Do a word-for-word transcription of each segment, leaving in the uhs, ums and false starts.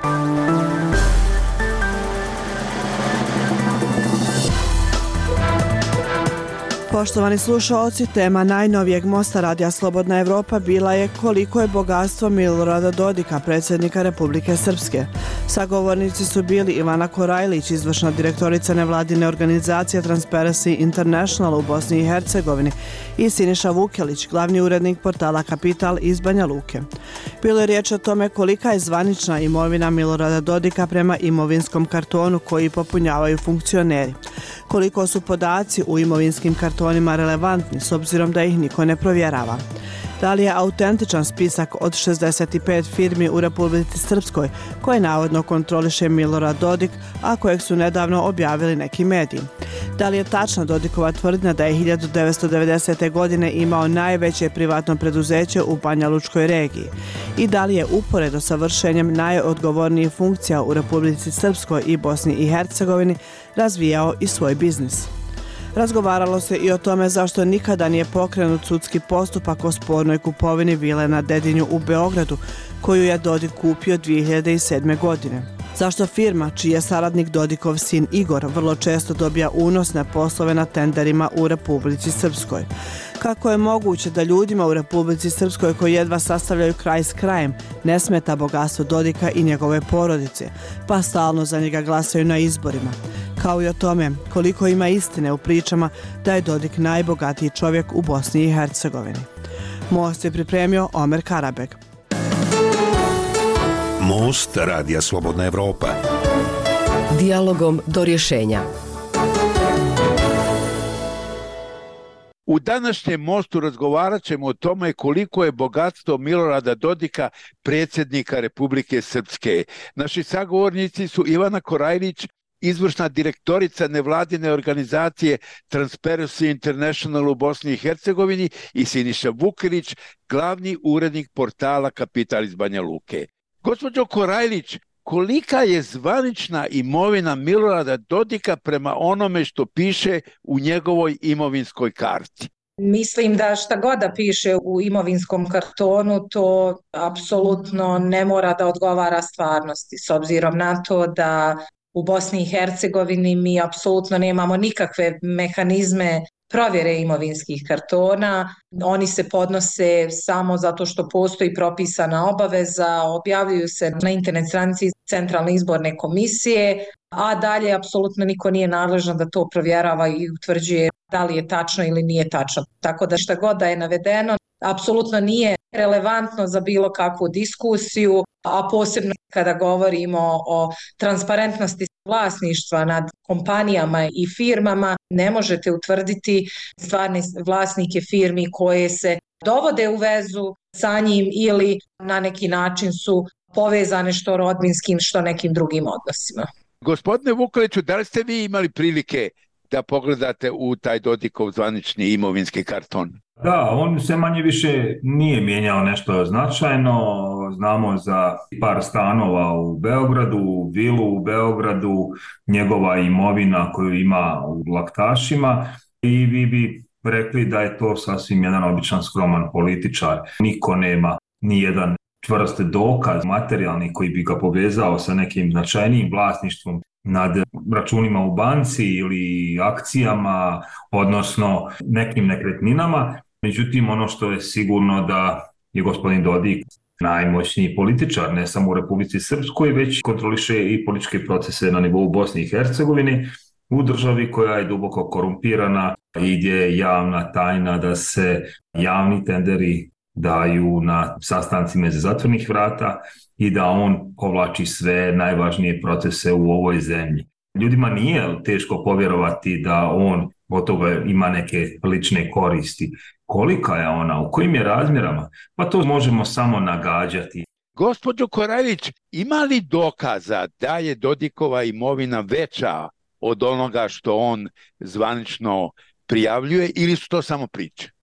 Poštovani slušaoci, tema najnovijeg Mosta Radija Slobodna Evropa bila je koliko je bogatstvo Milorada Dodika, predsjednika Republike Srpske. Sagovornici su bili Ivana Korajlić, izvršna direktorica nevladine organizacije Transparency International u Bosni i Hercegovini, i Siniša Vukelić, glavni urednik portala Kapital iz Banja Luke. Bilo je riječ o tome kolika je zvanična imovina Milorada Dodika prema imovinskom kartonu koji popunjavaju funkcioneri. Koliko su podaci u imovinskim kartonima relevantni s obzirom da ih niko ne provjerava. Da li je autentičan spisak od šezdeset pet firmi u Republici Srpskoj koje navodno kontroliše Milorad Dodik, a kojeg su nedavno objavili neki mediji? Da li je tačna Dodikova tvrdnja da je hiljadu devetsto devedesete. godine imao najveće privatno preduzeće u Banja Lučkoj regiji? I da li je uporedo sa vršenjem najodgovornijih funkcija u Republici Srpskoj i Bosni i Hercegovini razvijao i svoj biznis? Razgovaralo se i o tome zašto nikada nije pokrenut sudski postupak o spornoj kupovini vile na Dedinju u Beogradu, koju je Dodik kupio dvije hiljade sedme. godine. Zašto firma, čiji je saradnik Dodikov sin Igor, vrlo često dobija unosne poslove na tenderima u Republici Srpskoj? Kako je moguće da ljudima u Republici Srpskoj koji jedva sastavljaju kraj s krajem ne smeta bogatstvo Dodika i njegove porodice, pa stalno za njega glasaju na izborima? Kao i o tome koliko ima istine u pričama da je Dodik najbogatiji čovjek u Bosni i Hercegovini. Most je pripremio Omer Karabeg. Most Radija Slobodna Evropa. Dijalogom do rješenja. U današnjem Mostu razgovarat ćemo o tome koliko je bogatstvo Milorada Dodika, predsjednika Republike Srpske. Naši sagovornici su Ivana Korajlić, izvršna direktorica nevladine organizacije Transparency International u Bosni i Hercegovini, i Siniša Vukelić, glavni urednik portala Kapital iz Banja Luke. Gospođo Korajlić, kolika je zvanična imovina Milorada Dodika prema onome što piše u njegovoj imovinskoj karti? Mislim da šta god da piše u imovinskom kartonu, to apsolutno ne mora da odgovara stvarnosti, s obzirom na to da u Bosni i Hercegovini mi apsolutno nemamo nikakve mehanizme provjere imovinskih kartona. Oni se podnose samo zato što postoji propisana obaveza, objavljuju se na internet stranici Centralne izborne komisije, a dalje apsolutno niko nije nadležan da to provjerava i utvrđuje da li je tačno ili nije tačno. Tako da šta god da je navedeno, apsolutno nije relevantno za bilo kakvu diskusiju, a posebno kada govorimo o transparentnosti vlasništva nad kompanijama i firmama, ne možete utvrditi stvarne vlasnike firmi koje se dovode u vezu sa njim ili na neki način su povezane što rodbinskim, što nekim drugim odnosima. Gospodine Vukeliću, da li ste vi imali prilike da pogledate u taj Dodikov zvanični imovinski karton? Da, on se manje više nije mijenjao nešto značajno. Znamo za par stanova u Beogradu, vilu u Beogradu, njegova imovina koju ima u Laktašima, i vi bi rekli da je to sasvim jedan običan skroman političar. Niko nema ni jedan čvrst dokaz materijalni koji bi ga povezao sa nekim značajnijim vlasništvom nad računima u banci ili akcijama, odnosno nekim nekretninama. Međutim, ono što je sigurno da je gospodin Dodik najmoćniji političar, ne samo u Republici Srpskoj, već kontroliše i političke procese na nivou Bosne i Hercegovine, u državi koja je duboko korumpirana i gdje je javna tajna da se javni tenderi daju na sastancima iza zatvornih vrata i da on povlači sve najvažnije procese u ovoj zemlji. Ljudima nije teško povjerovati da on od toga ima neke lične koristi. Kolika je ona, u kojim je razmjerama? Pa to možemo samo nagađati. Gospođo Korajlić, ima li dokaza da je Dodikova imovina veća od onoga što on zvanično prijavljuje, ili su to samo priče?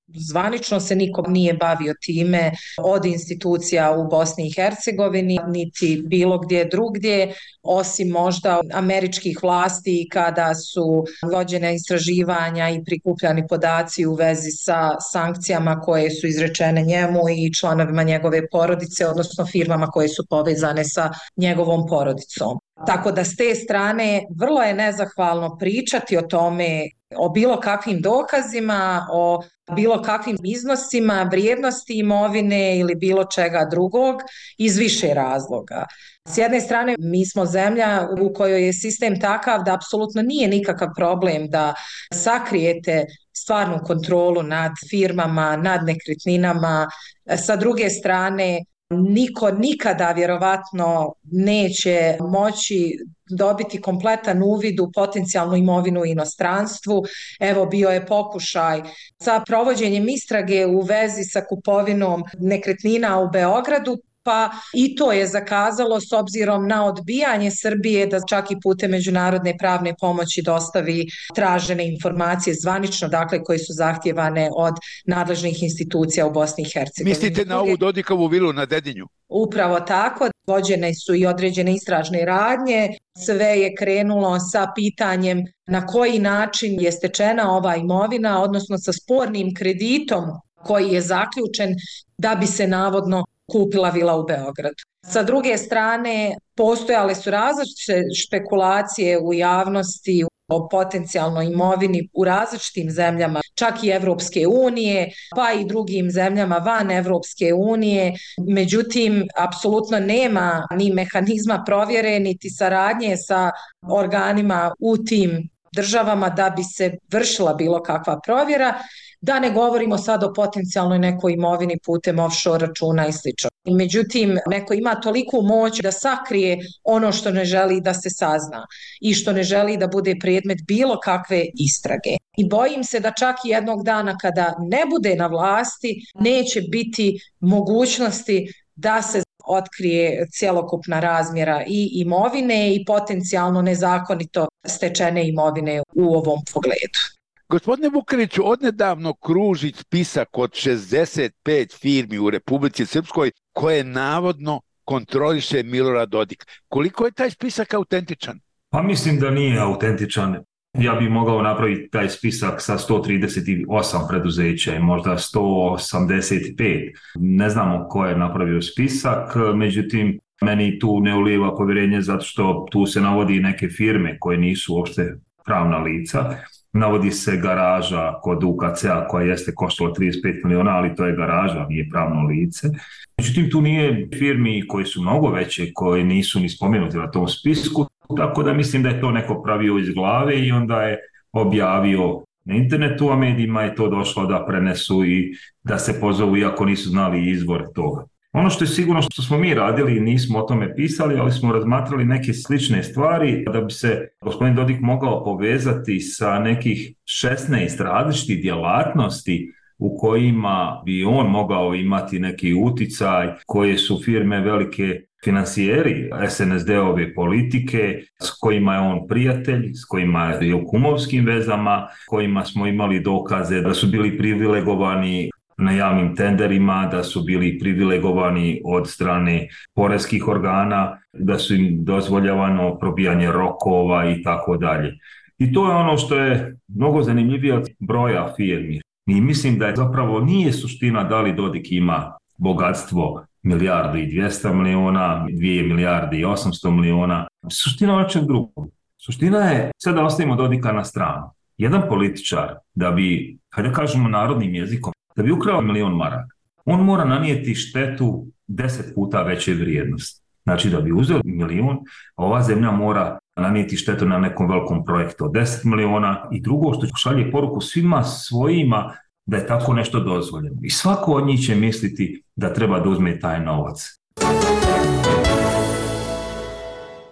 Zvanično se niko nije bavio time od institucija u Bosni i Hercegovini, niti bilo gdje drugdje, osim možda američkih vlasti kada su vođene istraživanja i prikupljani podaci u vezi sa sankcijama koje su izrečene njemu i članovima njegove porodice, odnosno firmama koje su povezane sa njegovom porodicom. Tako da s te strane vrlo je nezahvalno pričati o tome, o bilo kakvim dokazima, o bilo kakvim iznosima, vrijednosti imovine ili bilo čega drugog iz više razloga. S jedne strane, mi smo zemlja u kojoj je sistem takav da apsolutno nije nikakav problem da sakrijete stvarnu kontrolu nad firmama, nad nekretninama. Sa druge strane, niko nikada vjerovatno neće moći dobiti kompletan uvid u potencijalnu imovinu u inostranstvu. Evo, bio je pokušaj sa provođenjem istrage u vezi sa kupovinom nekretnina u Beogradu, pa i to je zakazalo s obzirom na odbijanje Srbije da čak i putem međunarodne pravne pomoći dostavi tražene informacije zvanično, dakle koje su zahtjevane od nadležnih institucija u Bosni i Hercegovini. Mislite na ovu Dodikovu vilu na Dedinju? Upravo tako, vođene su i određene istražne radnje, sve je krenulo sa pitanjem na koji način je stečena ova imovina, odnosno sa spornim kreditom koji je zaključen da bi se navodno kupila vila u Beogradu. Sa druge strane, postojale su različite špekulacije u javnosti o potencijalnoj imovini u različitim zemljama, čak i Evropske unije, pa i drugim zemljama van Evropske unije. Međutim, apsolutno nema ni mehanizma provjere, niti saradnje sa organima u tim državama da bi se vršila bilo kakva provjera. Da ne govorimo sad o potencijalnoj nekoj imovini putem offshore računa i slično. Međutim, neko ima toliku moć da sakrije ono što ne želi da se sazna i što ne želi da bude predmet bilo kakve istrage. I bojim se da čak i jednog dana kada ne bude na vlasti, neće biti mogućnosti da se otkrije cjelokupna razmjera i imovine i potencijalno nezakonito stečene imovine u ovom pogledu. Gospodine Vukeliću, odnedavno kruži spisak od šezdeset pet firmi u Republici Srpskoj koje navodno kontroliše Milorad Dodik. Koliko je taj spisak autentičan? Pa mislim da nije autentičan. Ja bih mogao napraviti taj spisak sa sto trideset osam preduzeća i možda sto osamdeset pet. Ne znamo ko je napravio spisak, međutim, meni tu ne ulijeva povjerenje zato što tu se navodi neke firme koje nisu uopšte pravna lica. Navodi se garaža kod U K C-a koja jeste koštala trideset pet milijuna, ali to je garaža, nije pravno lice. Međutim, tu nije firmi koje su mnogo veće, koje nisu ni spomenuti na tom spisku, tako da mislim da je to neko pravio iz glave i onda je objavio na internetu, a medijima je to došlo da prenesu i da se pozovu iako nisu znali izvor toga. Ono što je sigurno što smo mi radili, nismo o tome pisali, ali smo razmatrali neke slične stvari da bi se gospodin Dodik mogao povezati sa nekih šesnaest različitih djelatnosti u kojima bi on mogao imati neki uticaj, koje su firme velike financijeri S N S D-ove politike, s kojima je on prijatelj, s kojima je u kumovskim vezama, kojima smo imali dokaze da su bili privilegovani na javnim tenderima, da su bili privilegovani od strane poreskih organa, da su im dozvoljavano probijanje rokova i tako dalje. I to je ono što je mnogo zanimljivije od broja firmi. I mislim da je zapravo nije suština da li Dodik ima bogatstvo milijardu i dvjesto milijuna, dvije milijarde i osamsto milijuna. Suština je očeg drugog. Suština je, sad da ostavimo Dodika na stranu. Jedan političar da bi, hajde kažemo narodnim jezikom, da bi ukrao milion maraka, on mora nanijeti štetu deset puta veće vrijednosti. Znači da bi uzeo milion, a ova zemlja mora nanijeti štetu na nekom velikom projektu od deset miliona i drugo što šalje poruku svima svojima da je tako nešto dozvoljeno. I svako od njih će misliti da treba da uzme taj novac.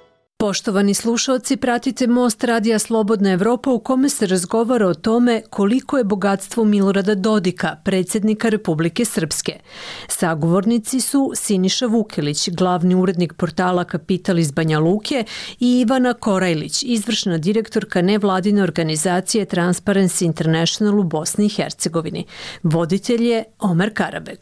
Poštovani slušalci, pratite Most Radija Slobodna Evropa u kome se razgovara o tome koliko je bogatstvo Milorada Dodika, predsjednika Republike Srpske. Sagovornici su Siniša Vukelić, glavni urednik portala Kapital iz Banja Luke, i Ivana Korajlić, izvršna direktorka nevladine organizacije Transparency International u Bosni i Hercegovini. Voditelj je Omer Karabeg.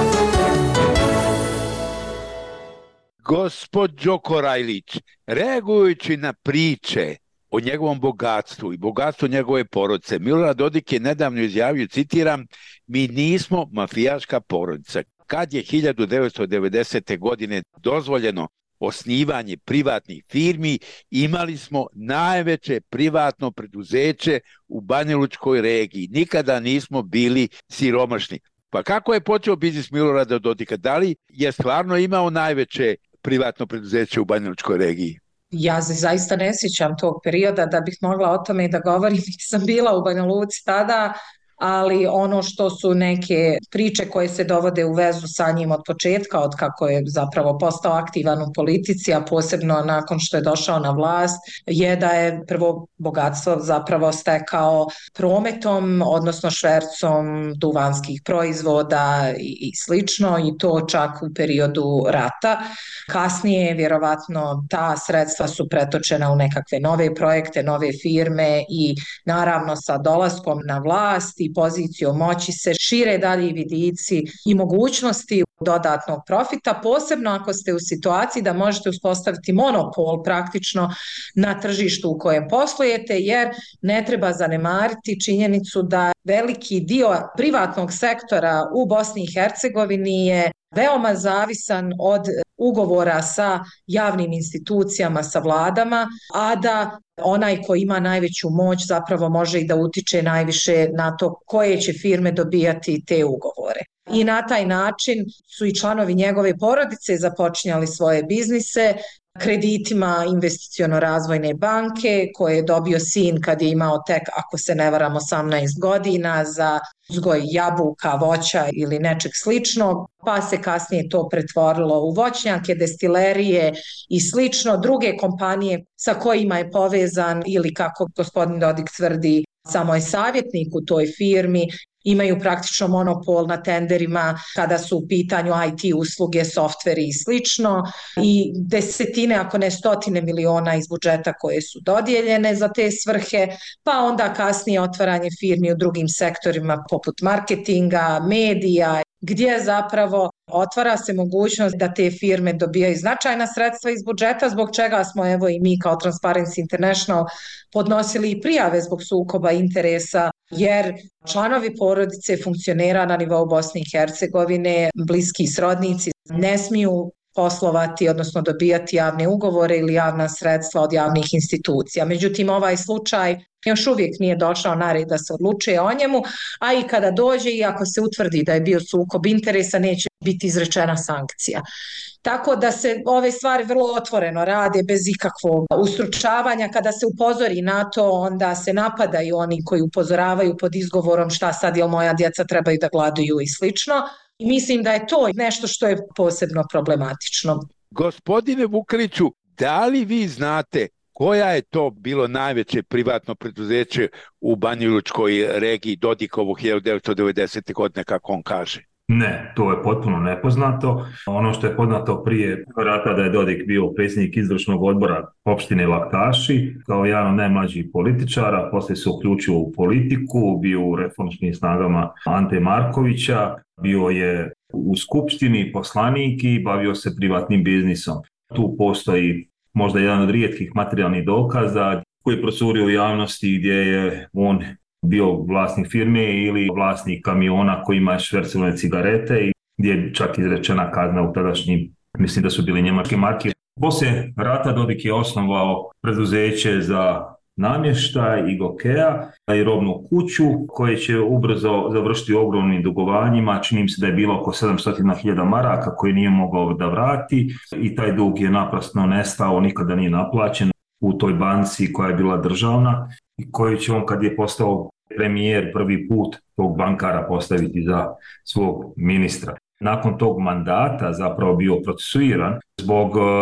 Gospođo Korajlić, reagujući na priče o njegovom bogatstvu i bogatstvu njegove porodice, Milorad Dodik je nedavno izjavio, citiram, mi nismo mafijaška porodica. Kad je hiljadu devetsto devedesete. godine dozvoljeno osnivanje privatnih firmi, imali smo najveće privatno preduzeće u Banjalučkoj regiji. Nikada nismo bili siromašni. Pa kako je počeo biznis Milorada Dodika? Da li je stvarno imao najveće privatno preduzeće u Banjalučkoj regiji? Ja se zaista ne sjećam tog perioda da bih mogla o tome da govorim, nisam bila u Banja Luci tada, ali ono što su neke priče koje se dovode u vezu sa njim od početka, od kako je zapravo postao aktivan u politici, a posebno nakon što je došao na vlast, je da je prvo bogatstvo zapravo stekao prometom, odnosno švercom duvanskih proizvoda i, i slično, i to čak u periodu rata. Kasnije, vjerovatno, ta sredstva su pretočena u nekakve nove projekte, nove firme i naravno sa dolaskom na vlast i pozicijom moći se šire dalji vidici i mogućnosti dodatnog profita, posebno ako ste u situaciji da možete uspostaviti monopol praktično na tržištu u kojem poslujete, jer ne treba zanemariti činjenicu da veliki dio privatnog sektora u Bosni i Hercegovini je veoma zavisan od ugovora sa javnim institucijama, sa vladama, a da onaj ko ima najveću moć zapravo može i da utiče najviše na to koje će firme dobijati te ugovore. I na taj način su i članovi njegove porodice započinjali svoje biznise kreditima investiciono-razvojne banke koje je dobio sin kad je imao tek, ako se ne varam, osamnaest godina za uzgoj jabuka, voća ili nečeg sličnog, pa se kasnije to pretvorilo u voćnjake, destilerije i slično. Druge kompanije sa kojima je povezan ili, kako gospodin Dodik tvrdi, samo je savjetnik u toj firmi, imaju praktično monopol na tenderima kada su u pitanju I T usluge, softveri i slično, i desetine, ako ne stotine miliona iz budžeta koje su dodijeljene za te svrhe, pa onda kasnije otvaranje firmi u drugim sektorima poput marketinga, medija, gdje zapravo otvara se mogućnost da te firme dobijaju značajna sredstva iz budžeta, zbog čega smo evo i mi kao Transparency International podnosili i prijave zbog sukoba interesa, jer članovi porodice funkcionera na nivou Bosne i Hercegovine, bliski srodnici, ne smiju poslovati, odnosno dobijati javne ugovore ili javna sredstva od javnih institucija. Međutim, ovaj slučaj još uvijek nije došao na red da se odlučuje o njemu, a i kada dođe i ako se utvrdi da je bio sukob interesa, neće biti izrečena sankcija. Tako da se ove stvari vrlo otvoreno rade, bez ikakvog ustručavanja. Kada se upozori na to, onda se napadaju oni koji upozoravaju pod izgovorom šta sad, jel moja djeca trebaju da gladuju i slično. I mislim da je to nešto što je posebno problematično. Gospodine Vukeliću, da li vi znate koja je to bilo najveće privatno preduzeće u Banjalučkoj regiji Dodikovu hiljadu devetsto devedesete. godine, kako on kaže? Ne, to je potpuno nepoznato. Ono što je poznato prije rata da je Dodik bio predsjednik izvršnog odbora opštine Laktaši, kao jedan od najmlađih političara, poslije se uključio u politiku, bio u reformskim snagama Ante Markovića, bio je u skupštini poslanik i bavio se privatnim biznisom. Tu postoji možda jedan od rijetkih materijalnih dokaza koji je procurio u javnosti gdje je on bio vlasnik firme ili vlasnik kamiona kojima je švercovane cigarete i gdje je čak izrečena kazna u tadašnjim, mislim da su bili njemačke marke. Poslije rata Dodik je osnovao preduzeće za namještaj i Gokea i robnu kuću koje će ubrzo završiti ogromnim dugovanjima. Čini mi se da je bilo oko sedamsto hiljada maraka koje nije mogao da vrati i taj dug je naprosto nestao, nikada nije naplaćen u toj banci koja je bila državna i koju će on, kad je postao premijer, prvi put tog bankara postaviti za svog ministra. Nakon tog mandata zapravo bio procesuiran zbog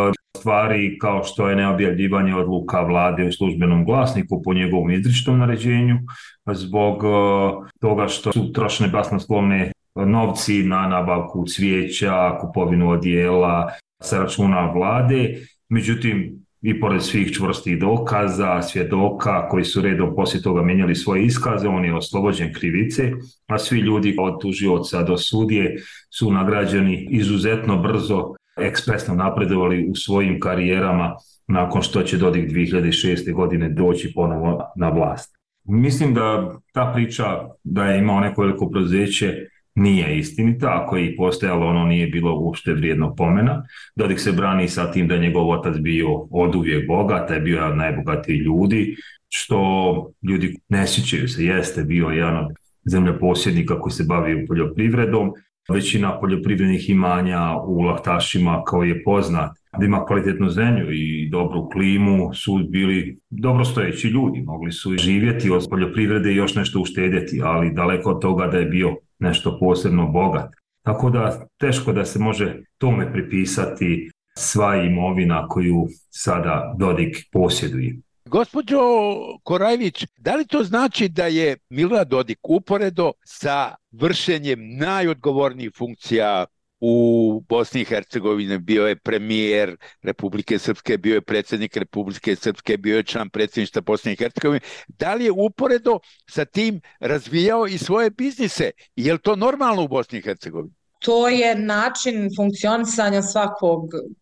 stvari kao što je neobjavljivanje odluka vlade u službenom glasniku po njegovom izričitom naređenju, zbog toga što su trošene basnoslovne novci na nabavku cvijeća, kupovinu odijela sa računa vlade. Međutim, i pored svih čvrstih dokaza, svjedoka koji su redom poslije toga mijenjali svoje iskaze, on je oslobođen krivice, a svi ljudi od tužioca do sudije su nagrađeni izuzetno brzo, ekspresno napredovali u svojim karijerama nakon što će Dodik dvije hiljade šeste. godine doći ponovo na vlast. Mislim da ta priča da je imao neko veliko preduzeće nije istinita, ako je i postojalo, ono nije bilo uopšte vrijedno pomena. Dodik se brani sa tim da je njegov otac bio oduvijek bogat, je bio jedan od najbogatijih ljudi, što ljudi ne sjećaju se, jeste bio jedan od zemljoposjednika koji se bavio poljoprivredom. Većina poljoprivrednih imanja u Lahtašima, kao je poznat, da ima kvalitetnu zemlju i dobru klimu, su bili dobrostojeći ljudi, mogli su živjeti od poljoprivrede i još nešto uštedjeti, ali daleko od toga da je bio nešto posebno bogat. Tako da teško da se može tome pripisati sva imovina koju sada Dodik posjeduje. Gospođo Korajlić, da li to znači da je Milorad Dodik uporedo sa vršenjem najodgovornijih funkcija u Bosni i Hercegovini, bio je premijer Republike Srpske, bio je predsjednik Republike Srpske, bio je član predsjedništva Bosne i Hercegovine, da li je uporedo sa tim razvijao i svoje biznise? Je li to normalno u Bosni i Hercegovini? To je način funkcionisanja svakog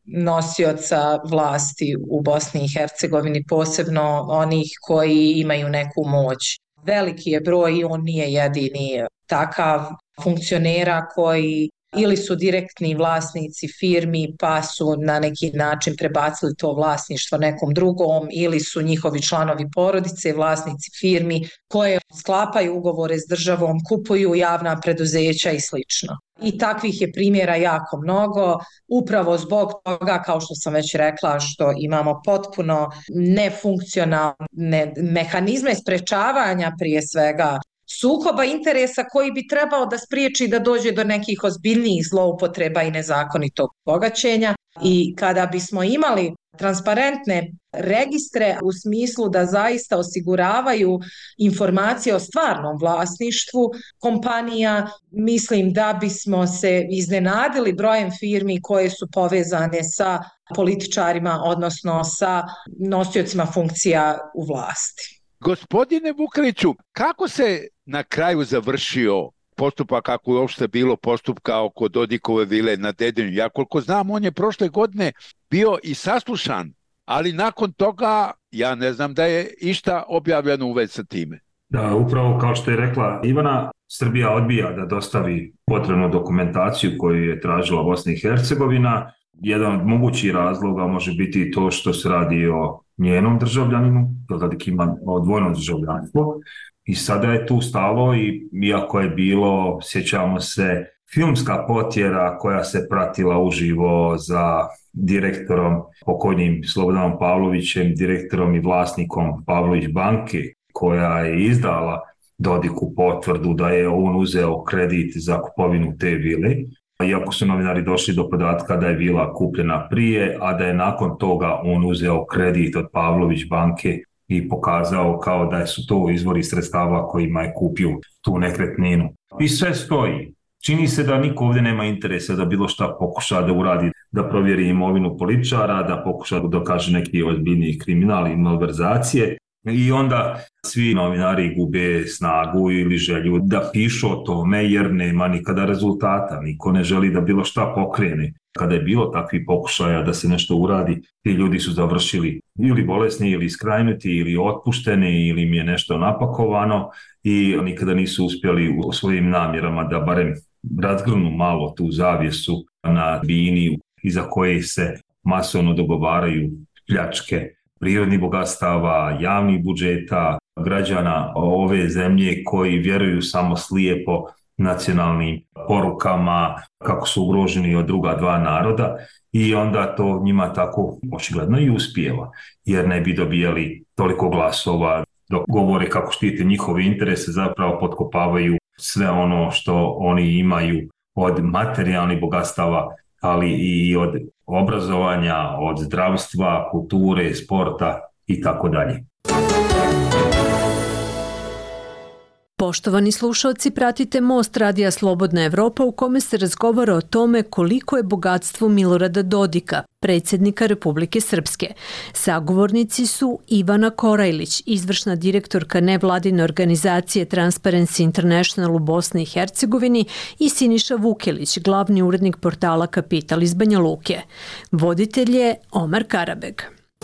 nosioca vlasti u Bosni i Hercegovini, posebno onih koji imaju neku moć. Veliki je broj i on nije jedini takav funkcionera koji ili su direktni vlasnici firmi pa su na neki način prebacili to vlasništvo nekom drugom, ili su njihovi članovi porodice vlasnici firmi koje sklapaju ugovore s državom, kupuju javna preduzeća i slično. I takvih je primjera jako mnogo, upravo zbog toga, kao što sam već rekla, što imamo potpuno nefunkcionalne mehanizme sprečavanja prije svega sukoba interesa koji bi trebao da spriječi da dođe do nekih ozbiljnijih zloupotreba i nezakonitog bogaćenja. I kada bismo imali transparentne registre u smislu da zaista osiguravaju informacije o stvarnom vlasništvu kompanija, mislim da bismo se iznenadili brojem firmi koje su povezane sa političarima, odnosno sa nosiocima funkcija u vlasti. Gospodine Vukeliću, kako se na kraju završio postupak, kako je uopšte bilo postupka oko Dodikove vile na Dedinju? Ja koliko znam, on je prošle godine bio i saslušan, ali nakon toga ja ne znam da je išta objavljeno u vezi sa time. Da, upravo kao što je rekla Ivana, Srbija odbija da dostavi potrebnu dokumentaciju koju je tražila Bosna i Hercegovina. Jedan od mogućih razloga može biti to što se radi o njenom državljaninu, Dodik ima dvojno državljanstvo i sada je tu stalo, i iako je bilo, sjećamo se, filmska potjera koja se pratila uživo za direktorom, pokojnim Slobodanom Pavlovićem, direktorom i vlasnikom Pavlović banke, koja je izdala Dodiku potvrdu da je on uzeo kredit za kupovinu te vile. Iako su novinari došli do podatka da je vila kupljena prije, a da je nakon toga on uzeo kredit od Pavlović banke i pokazao kao da su to izvori sredstava kojima je kupio tu nekretninu. I sve stoji. Čini se da niko ovdje nema interesa da bilo šta pokuša da uradi, da provjeri imovinu političara, da pokuša da dokaže neki ozbiljniji kriminal i malverzacije. I onda svi novinari gube snagu ili želju da pišu o tome jer nema nikada rezultata. Niko ne želi da bilo šta pokrene. Kada je bilo takvih pokušaja da se nešto uradi, ti ljudi su završili ili bolesni, ili iskrajnuti, ili otpušteni, ili im je nešto napakovano i nikada nisu uspjeli u svojim namjerama da barem razgrnu malo tu zavjesu na bini iza koje se masovno dogovaraju pljačke prirodnih bogatstava, javnih budžeta, građana ove zemlje koji vjeruju samo slijepo nacionalnim porukama kako su ugroženi od druga dva naroda, i onda to njima tako očigledno i uspijeva, jer ne bi dobijali toliko glasova dok govore kako štite njihove interese, zapravo potkopavaju sve ono što oni imaju od materijalnih bogatstava ali i od obrazovanja, od zdravstva, kulture, sporta i tako dalje. Poštovani slušalci, pratite Most Radija Slobodna Evropa u kome se razgovara o tome koliko je bogatstvo Milorada Dodika, predsjednika Republike Srpske. Sagovornici su Ivana Korajlić, izvršna direktorka nevladine organizacije Transparency International u Bosni i Hercegovini, i Siniša Vukelić, glavni urednik portala Kapital iz Banja Luke. Voditelj je Omar Karabeg.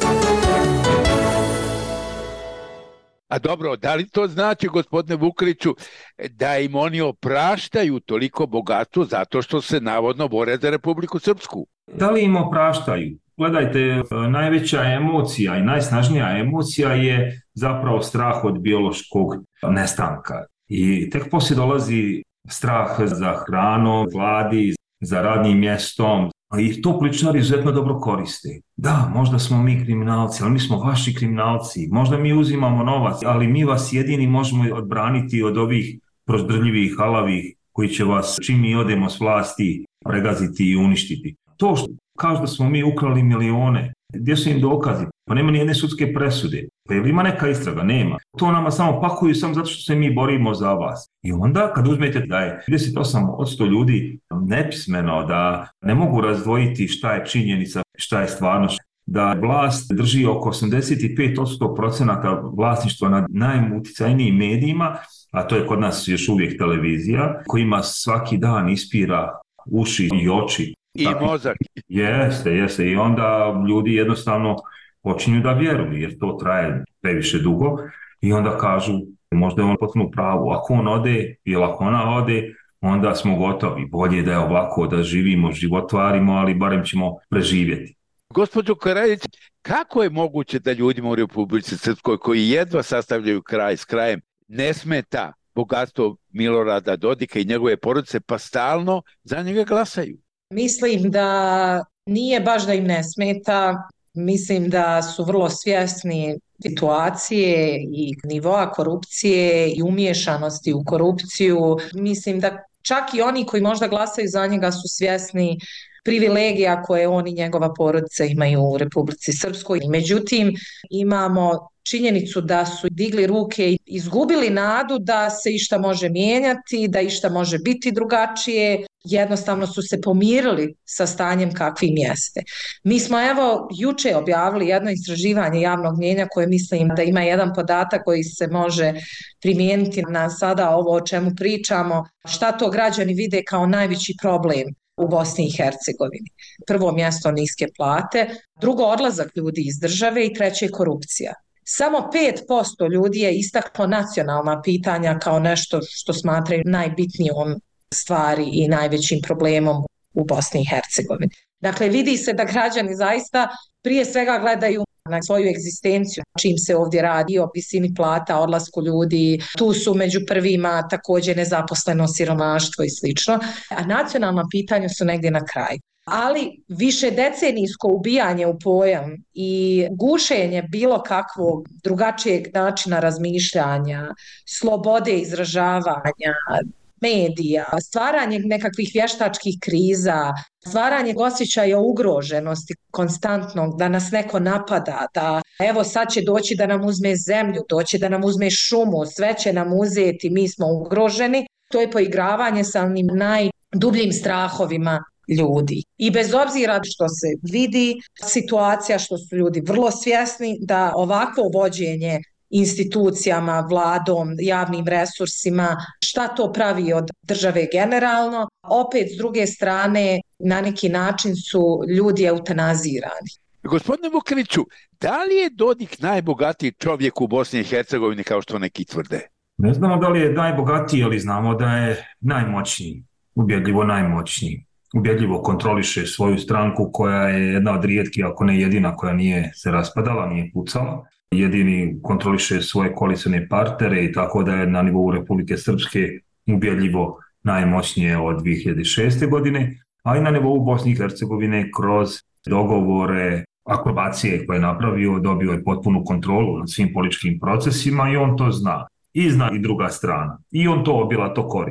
A dobro, da li to znači, gospodine Vukeliću, da im oni opraštaju toliko bogatstvo zato što se navodno bore za Republiku Srpsku? Da li im opraštaju? Gledajte, najveća emocija i najsnažnija emocija je zapravo strah od biološkog nestanka. I tek poslije dolazi strah za hranom, gladi, za radnim mjestom. I to političari izuzetno dobro koriste. Da, možda smo mi kriminalci, ali mi smo vaši kriminalci. Možda mi uzimamo novac, ali mi vas jedini možemo odbraniti od ovih prozdrljivih, halavih koji će vas, čim mi odemo s vlasti, pregaziti i uništiti. To što kažu da smo mi ukrali milione, gdje su im dokazi? Pa nema ni jedne sudske presude. Pa je li ima neka istraga? Nema. To nama samo pakuju samo zato što se mi borimo za vas. I onda kad uzmete da je trideset osam posto ljudi nepismeno, da ne mogu razdvojiti šta je činjenica, šta je stvarnost, da vlast drži oko osamdeset pet procenata vlasništva nad najuticajnijim medijima, a to je kod nas još uvijek televizija, kojima svaki dan ispira uši i oči. I Tako, mozak. Jeste, jeste. I onda ljudi jednostavno počinju da vjeruju, jer to traje previše dugo, i onda kažu, možda je on potpuno pravu, ako on ode ili ako ona ode, onda smo gotovi. Bolje da je ovako, da živimo, životvarimo, ali barem ćemo preživjeti. Gospođo Korajlić, kako je moguće da ljudima u Republici Srpskoj koji jedva sastavljaju kraj s krajem ne smeta bogatstvo Milorada Dodika i njegove porodice, pa stalno za njega glasaju? Mislim da nije baš da im ne smeta, mislim da su vrlo svjesni situacije i nivoa korupcije i umiješanosti u korupciju. Mislim da čak i oni koji možda glasaju za njega su svjesni privilegija koje on i njegova porodica imaju u Republici Srpskoj. Međutim, imamo činjenicu da su digli ruke i izgubili nadu da se išta može mijenjati, da išta može biti drugačije. Jednostavno su se pomirili sa stanjem kakvim jeste. Mi smo evo juče objavili jedno istraživanje javnog mnijenja koje mislim da ima jedan podatak koji se može primijeniti na sada ovo o čemu pričamo. Šta to građani vide kao najveći problem u Bosni i Hercegovini? Prvo mjesto niske plate, drugo odlazak ljudi iz države i treće korupcija. Samo pet posto ljudi je istaklo nacionalna pitanja kao nešto što smatraju najbitnijom stvari i najvećim problemom u Bosni i Hercegovini. Dakle, vidi se da građani zaista prije svega gledaju na svoju egzistenciju, čim se ovdje radi o visini plata, odlasku ljudi, tu su među prvima također nezaposleno, siromaštvo i slično, a nacionalna pitanja su negdje na kraju. Ali više decenijsko ubijanje u pojam i gušenje bilo kakvog drugačijeg načina razmišljanja, slobode izražavanja, medija, stvaranje nekakvih vještačkih kriza, stvaranje osjećaja ugroženosti konstantnog, da nas neko napada, da evo sad će doći da nam uzme zemlju, doći da nam uzme šumu, sve će nam uzeti, mi smo ugroženi. To je poigravanje sa onim najdubljim strahovima ljudi. I bez obzira što se vidi situacija, što su ljudi vrlo svjesni da ovakvo vođenje institucijama, vladom, javnim resursima, šta to pravi od države generalno, opet s druge strane na neki način su ljudi eutanazirani. Gospodine Vukeliću, da li je Dodik najbogatiji čovjek u Bosni i Hercegovini kao što neki tvrde? Ne znamo da li je najbogatiji, ali znamo da je najmoćniji, ubjedljivo najmoćniji. Ubjedljivo kontroliše svoju stranku koja je jedna od rijetkih, ako ne jedina, koja nije se raspadala, nije pucala. Jedini kontroliše svoje koalicione partnere i tako da je na nivou Republike Srpske ubjedljivo najmoćnije od dvije hiljade šeste. godine, a i na nivou Bosne i Hercegovine kroz dogovore, akrobacije koje je napravio, dobio je potpunu kontrolu nad svim političkim procesima i on to zna. I zna i druga strana. I on to obilato koristi.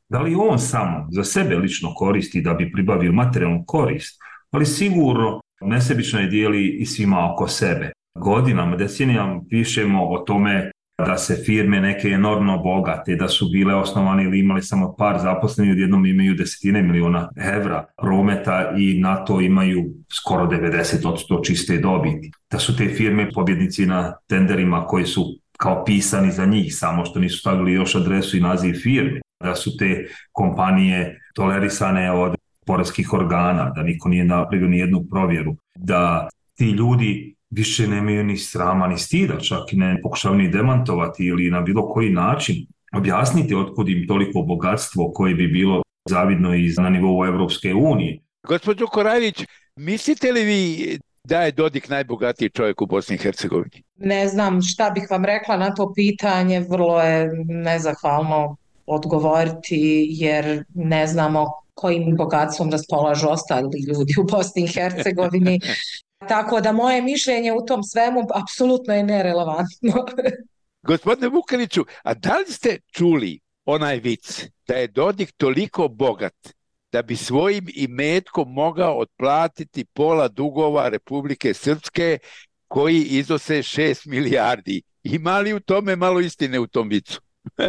Da li on samo za sebe lično koristi da bi pribavio materijalnu korist, ali sigurno nesebično je dijeli i svima oko sebe. Godinama, decenijama pišemo o tome da se firme neke enormno bogate, da su bile osnovane ili imali samo par zaposlenih, odjednom imaju desetine miliona evra prometa i na to imaju skoro devedeset posto čiste dobiti. Da su te firme pobjednici na tenderima koji su kao pisani za njih, samo što nisu stavili još adresu i naziv firme. Da su te kompanije tolerisane od poreskih organa, da niko nije napravio ni jednu provjeru, da ti ljudi više nemaju ni srama ni stida, čak i ne pokušavaju ni demantovati ili na bilo koji način objasniti otkud im toliko bogatstvo koje bi bilo zavidno i na nivou Evropske unije. Gospođo Korajlić, mislite li vi da je Dodik najbogatiji čovjek u Bosni i Hercegovini? Ne znam šta bih vam rekla na to pitanje, vrlo je nezahvalno odgovoriti jer ne znamo kojim bogatstvom raspolažu ostali ljudi u Bosni i Hercegovini. Tako da moje mišljenje u tom svemu apsolutno je nerelevantno. Gospodine Vukeliću, a da li ste čuli onaj vic da je Dodik toliko bogat da bi svojim imetkom mogao otplatiti pola dugova Republike Srpske koji iznose šest milijardi? Ima li u tome malo istine u tom vicu?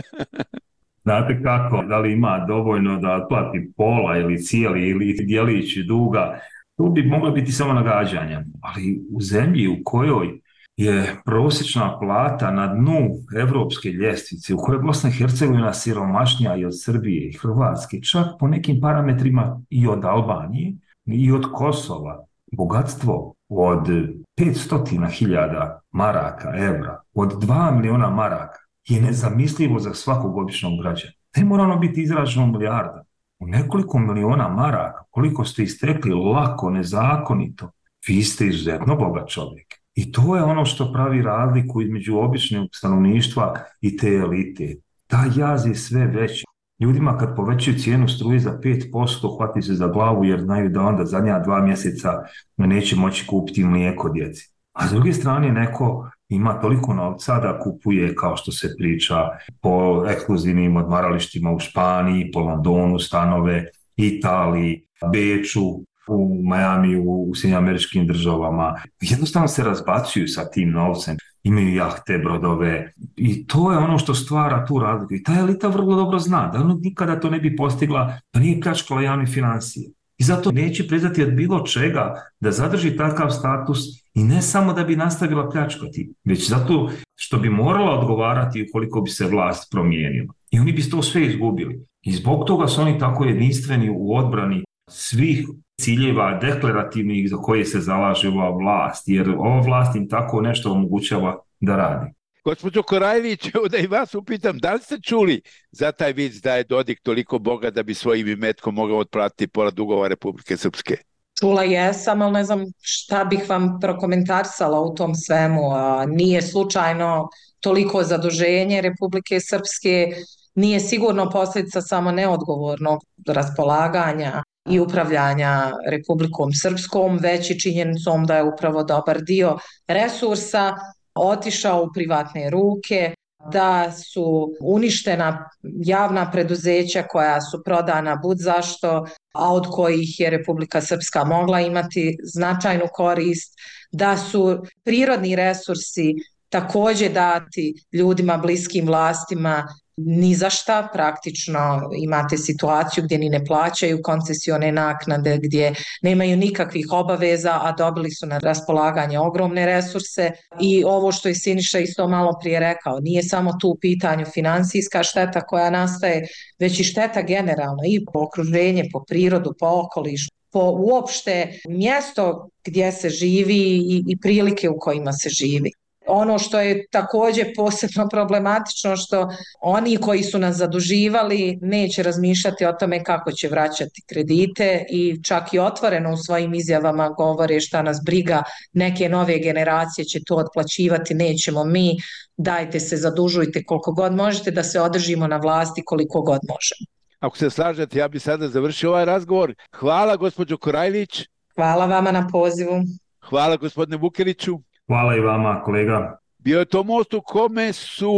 Znate kako, da li ima dovoljno da otplati pola ili cijeli ili dijelić duga? To bi moglo biti samo nagađanja, ali u zemlji u kojoj je prosječna plata na dnu evropske ljestvice, u kojoj je Bosna i Hercegovina siromašnija i od Srbije i Hrvatske, čak po nekim parametrima i od Albanije i od Kosova, bogatstvo od petsto hiljada maraka, evra, od dva miliona maraka je nezamislivo za svakog običnog građana. Ne mora ono biti izraženo milijarda. U nekoliko miliona maraka, koliko ste istekli lako, nezakonito, vi ste izuzetno bogat čovjek. I to je ono što pravi razliku između običnog stanovništva i te elite. Ta jaz je sve veći. Ljudima kad povećaju cijenu struje za pet posto hvati se za glavu jer znaju da onda zadnja dva mjeseca neće moći kupiti mlijeko djeci. A s druge strane neko ima toliko novca da kupuje, kao što se priča, po ekskluzivnim odmaralištima u Španiji, po Londonu, stanove, Italiji, Beču, u Miami, u Sjedinjenim Američkim Državama. Jednostavno se razbacuju sa tim novcem. Imaju jahte, brodove i to je ono što stvara tu razliku. I ta elita vrlo dobro zna da ona nikada to ne bi postigla da nije pljačkala javne financije. I zato neće priznati od bilo čega da zadrži takav status i ne samo da bi nastavila pljačkati, već zato što bi morala odgovarati ukoliko bi se vlast promijenila. I oni bi to sve izgubili. I zbog toga su oni tako jedinstveni u odbrani svih ciljeva deklarativnih za koje se zalaže ova vlast, jer ova vlast im tako nešto omogućava da radi. Gospođo Korajlić, da i vas upitam, da li ste čuli za taj vic da je Dodik toliko bogat da bi svojim imetkom mogao otplatiti pola dugova Republike Srpske? Čula jesam, ali ne znam šta bih vam prokomentarisala u tom svemu. A nije slučajno toliko zaduženje Republike Srpske, nije sigurno posljedica samo neodgovornog raspolaganja i upravljanja Republikom Srpskom, već i činjenicom da je upravo dobar dio resursa otišao u privatne ruke, da su uništena javna preduzeća koja su prodana bud zašto, a od kojih je Republika Srpska mogla imati značajnu korist, da su prirodni resursi također dati ljudima bliskim vlastima ni za šta, praktično imate situaciju gdje ni ne plaćaju koncesione naknade, gdje nemaju nikakvih obaveza, a dobili su na raspolaganje ogromne resurse. I ovo što je Siniša isto malo prije rekao, nije samo tu u pitanju financijska šteta koja nastaje, već i šteta generalno i po okruženje, po prirodu, po okolišu, po uopšte mjesto gdje se živi i, i prilike u kojima se živi. Ono što je također posebno problematično, što oni koji su nas zaduživali neće razmišljati o tome kako će vraćati kredite i čak i otvoreno u svojim izjavama govore šta nas briga, neke nove generacije će to otplaćivati, nećemo mi, dajte se zadužujte koliko god možete da se održimo na vlasti koliko god možemo. Ako se slažete, ja bih sada završio ovaj razgovor. Hvala gospođo Korajlić. Hvala vama na pozivu. Hvala gospodine Vukeliću. Hvala i vama, kolega. Bio je to most u kome su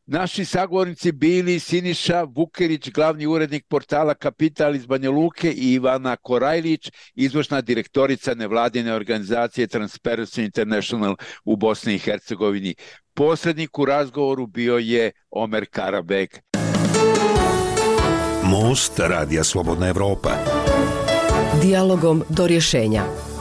Naši sagovornici bili Siniša Vukerić, glavni urednik portala Kapital iz Banja Luke, i Ivana Korajlić, izvršna direktorica nevladine organizacije Transparency International u Bosni i Hercegovini. Posrednik u razgovoru bio je Omer Karabeg. Most Radija Slobodna Evropa. Dijalogom do rješenja.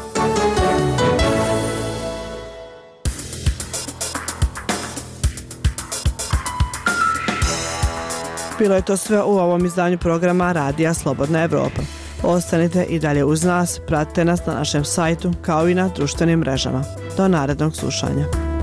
Bilo je to sve u ovom izdanju programa Radija Slobodna Evropa. Ostanite i dalje uz nas, pratite nas na našem sajtu kao i na društvenim mrežama. Do narednog slušanja.